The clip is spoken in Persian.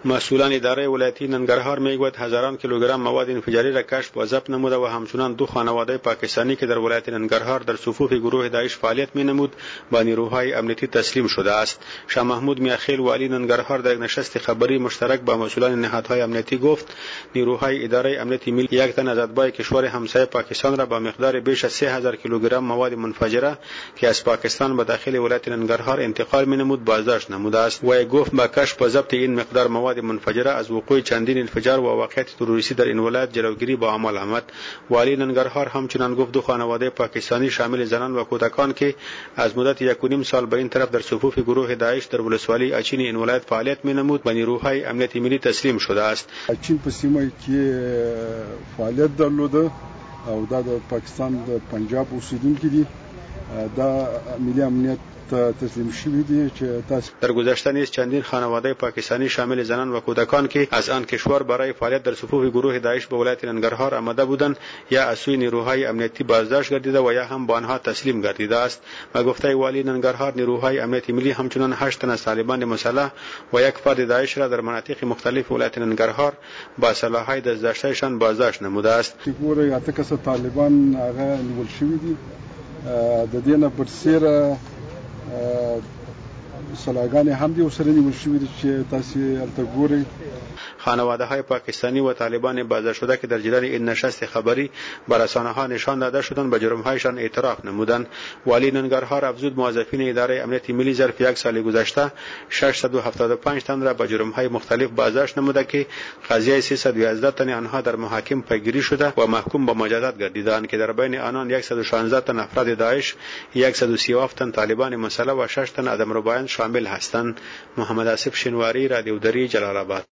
مسئولان اداره ولایتی ننگرهار میگوید هزاران کیلوگرم مواد انفجاری را کشف و ضبط نموده و همچنان دو خانواده پاکستانی که در ولایت ننگرهار در صفوف گروه داعش فعالیت مینمود با نیروهای امنیتی تسلیم شده است. شاه محمود میاخیل والی ننگرهار در یک نشست خبری مشترک با مسئولان نهادهای امنیتی گفت نیروهای اداره امنیتی ملی یک تن از اتباع کشور همسایه پاکستان را با مقدار بیش از 3000 کیلوگرم مواد منفجره که از پاکستان به داخل ولایت ننگرهار انتقال مینمود بازداشت نموده است. و گفت با کشف و ضبط این مقدار مواد منفجره از وقوع چندین انفجار و واقعیت تروریستی در این ولایت جلوگیری با عمل آمد. والی ننگرهار همچنین گفت دو خانواده پاکستانی شامل زنان و کودکان که از مدت 1.5 سال به این طرف در صفوف گروه داعش در ولسوالی اچین این ولایت فعالیت مینمود و نیروهای امنیت ملی تسلیم شده است. اچین په سیمه کې فعالیت درلوده او دا د پاکستان د پنجاب اوسیدونکو دي دا ملی امنیت تسلیم شوی دی چې تاسو در گذشته نیز چندین خانواده پاکستانی شامل زنان و کودکان که از آن کشور برای فعالیت در صفوف گروه داعش به ولایت ننگرهار آمده بودند یا از سوی نیروهای امنیتی بازداشت گردیده و یا هم به آنها تسلیم گردیده است. و گفته والی ننگرهار نیروهای امنیت ملی همچنان 8 تن از طالبان مسلح و یک فرد داعش را در مناطق مختلف ولایت ننگرهار با سلاح‌های دست‌داشته‌شان بازداشت نموده است. ګوره اته کسه طالبان هغه نیول شوی دي د دې نه برسیره سلاګانې هم دي ورسره نیول شوي دي چې تاسو هلته ګورئ. خانواده های پاکستانی و طالبان بازداشت شده که در جریان این نشست خبری بر رسانه‌ها نشان داده شدند به جرم‌هایشان اعتراف نمودند. والی ننگرهار افزود موظفین اداره امنیت ملی ظرف یک سال گذشته 675 تن را به جرم‌های مختلف بازداشت نموده که قضیه 311 تن آنها در محاکم پیگیری شده و محکوم به مجازات گردیدند که در بین آنان 116 تن افراد داعش، 137 تن طالبان مسلح و 6 تن آدمربایان شامل هستند. محمد آصف شنواری، رادیو دری، جلال آباد.